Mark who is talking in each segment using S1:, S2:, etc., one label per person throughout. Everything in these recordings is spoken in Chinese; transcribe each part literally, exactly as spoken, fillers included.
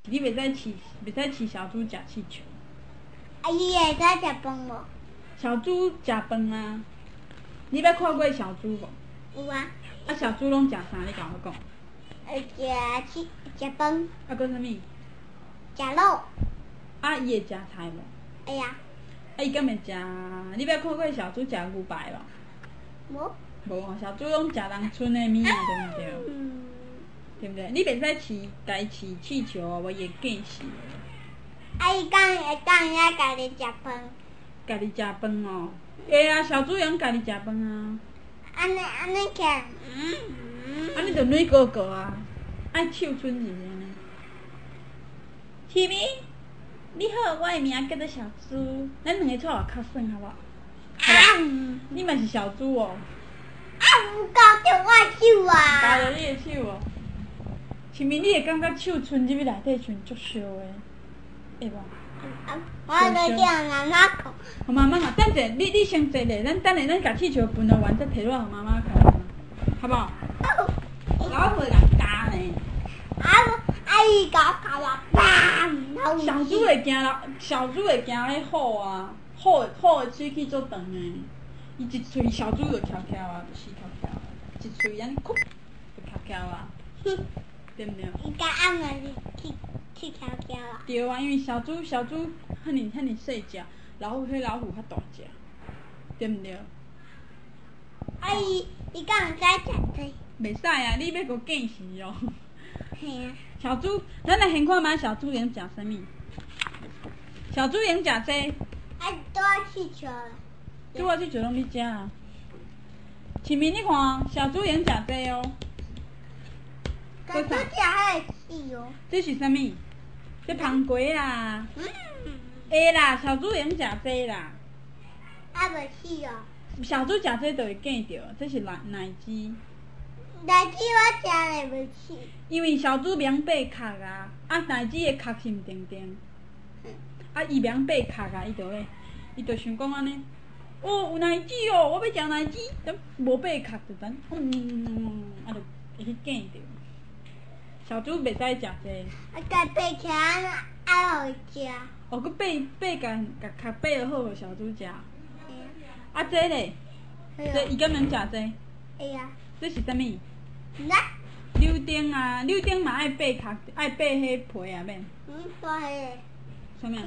S1: 你袂使饲，袂使饲小猪食气球。
S2: 啊，伊会使食饭无？
S1: 小猪食饭啊！你捌看过小猪无？
S2: 有啊。
S1: 啊，小猪拢食啥？你甲我讲。
S2: 会食食食饭。
S1: 啊，搁啥物？
S2: 食肉。
S1: 啊，伊会食菜无？
S2: 会啊。
S1: 啊，伊敢会食？你捌看过小猪食牛排无？
S2: 无。
S1: 无哦，小猪拢食农村的物啊，对毋对？
S2: 嗯。
S1: 对毋对？你袂使饲，家己饲气球哦，无伊会惊死。
S2: 啊，伊讲会当遐家己食饭。
S1: 家己食饭哦，会啊，小猪会家己食饭啊。
S2: 安尼安尼起来，嗯
S1: 嗯。安尼就软糊糊啊，爱手春是安尼。启明，你好，我的名叫做小猪，咱两个撮合较算好无？好吧。你嘛是小猪哦。
S2: 啊，有咬着我手啊！
S1: 咬着你的手哦。启明，你会感觉手伸入去内底像足烧的，会无？
S2: 我在叫妈妈讲。
S1: 互妈妈啊，等者，你你先坐咧，咱等下咱甲气球分了完，再摕落互妈妈开，好不好？老虎会甲咬呢。
S2: 啊啊！伊甲咬了，砰！
S1: 小猪会惊啦，小猪会惊迄虎啊，虎虎的喙齿足长的，伊一喙小猪就翘翘啊，就死翘翘啊，一喙安尼哭，就翘翘啊，对毋对？
S2: 伊甲按了你去去翘翘啊。
S1: 对啊，因为小猪小猪遐尼遐尼细只，老虎迄老虎较大只，对毋对？
S2: 啊伊伊敢会使食这？
S1: 袂使啊，你要搁见死哦。
S2: 嘿啊。
S1: 小猪，咱来先看觅小猪用食啥物？小猪用食这。
S2: 啊，多气球。
S1: 拄仔去就拢你食啊。前面你看，小猪用食这哦。
S2: 小猪食迄个气哦。
S1: 这是啥物？这芳瓜啦。
S2: 嗯。
S1: 会啦，小猪用食这啦。
S2: 啊，袂气哦。
S1: 小猪食这就会见着，这是奶奶鸡。
S2: 奶鸡我食了袂起。
S1: 因为小猪袂爬壳啊，啊奶鸡的壳是毋定定，啊伊袂爬壳啊，伊就会，伊就想讲安尼，哦有奶鸡哦，我要食奶鸡，咁无爬壳就等，嗯，啊就会去见着。小猪袂使食这。
S2: 啊，甲爬起来爱互伊食。
S1: 哦，佮爬爬甲甲壳爬就好，互小猪食。啊这咧，这伊敢能食这？
S2: 会啊。
S1: 这是啥物？
S2: 来。
S1: 柳丁啊，柳丁嘛爱爬壳，爱爬迄皮啊免。
S2: 嗯，多迄个。
S1: 啥物啊？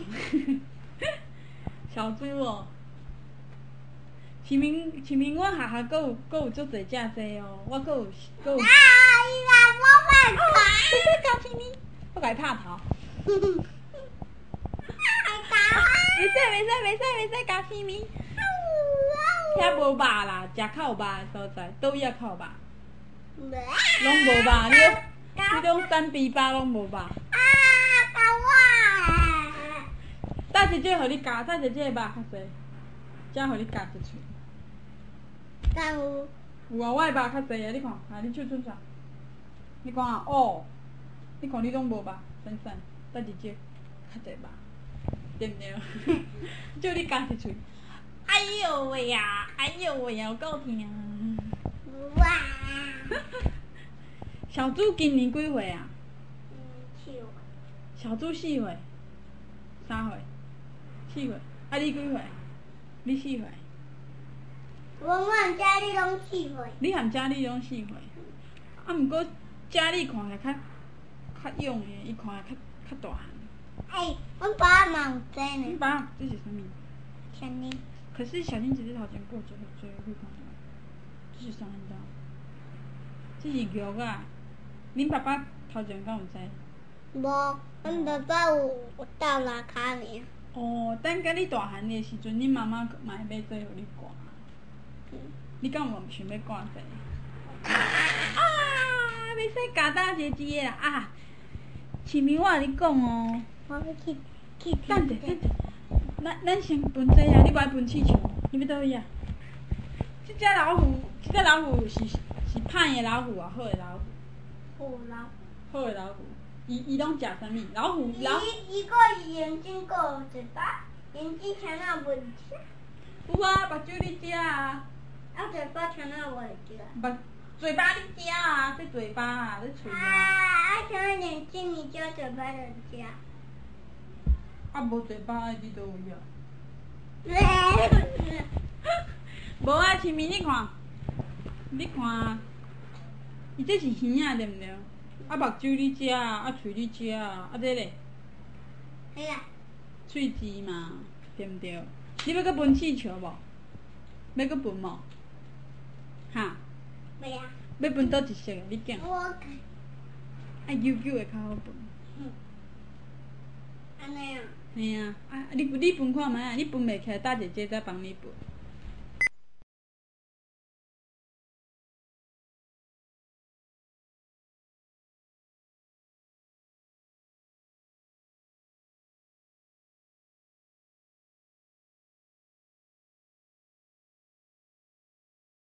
S1: 小猪哦。前面前面阮学校阁有阁有足侪只这哦，我阁有阁有。
S2: 啊！伊若无办法。
S1: 你在搞前面，我甲伊拍头。袂使袂使袂使袂使搞前面。遐无肉啦，食较有肉的所在，倒位较有肉。拢无肉，你你拢干皮包拢无肉。
S2: 啊！搞我！
S1: 等一节互你夹，等一节肉较济，才互你夹一喙。
S2: 敢有？
S1: 有啊，我的肉较济啊，你看，啊，你手伸出来，你看啊，哦，你看你拢无肉，散散，等一节较济肉，对毋对？叫你夹一喙。哎呦喂呀！哎呦喂呀！有够疼。
S2: 哇！
S1: 小猪今年几岁啊？
S2: 嗯，四岁。
S1: 小猪四岁，三岁，四岁。啊，你几岁？你四岁。
S2: 阮阮家里拢四岁。
S1: 你含家里拢四岁。啊，毋过家里看起来较较勇的，伊看起来较较大汉。
S2: 哎，阮爸嘛有这呢。
S1: 你爸这是啥物？
S2: 小妮。
S1: 可是小金姐姐头前过这个这个绿光的，这是啥物道？这是玉啊！恁爸爸头前敢有知？
S2: 无，阮爸爸有有倒拉卡尔。
S1: 哦，等甲你大汉的时阵，恁妈妈嘛会买做互你挂。嗯。你敢有想要挂这？啊！袂使夹大姐姐啦啊！前面我甲你讲哦。
S2: 我要去去。
S1: 等者等者。咱咱先分这啊，你无爱分气球，你要倒位啊？这只老虎，这只老虎是是歹的老虎啊，好的老虎。
S2: 好老虎。
S1: 好的老虎，伊伊拢食啥物？老虎老。
S2: 伊伊个眼睛个嘴巴，眼睛像那蚊子。
S1: 有啊，目睭你食啊。
S2: 啊，嘴巴像那蚊子。
S1: 目嘴巴你食啊，这嘴巴啊，这喙啊。
S2: 啊，啊像眼你这么叫嘴巴人家。
S1: 啊，无嘴巴的你都有啊？
S2: 对。
S1: 无啊，亲咪，你看，你看，伊这是耳仔对毋对？啊，目睭你食啊，啊，喙你食啊，啊，这咧？
S2: 嘿啦。
S1: 喙舌嘛，对毋对？你要搁分气球无？要搁分无？哈？
S2: 袂啊。
S1: 要分倒一色的？你拣。
S2: 我。
S1: 爱揪揪的较好分。
S2: 嗯。安尼啊。
S1: 嘿啊，啊，你你分看觅啊，你分袂起来，大姐姐再帮你分。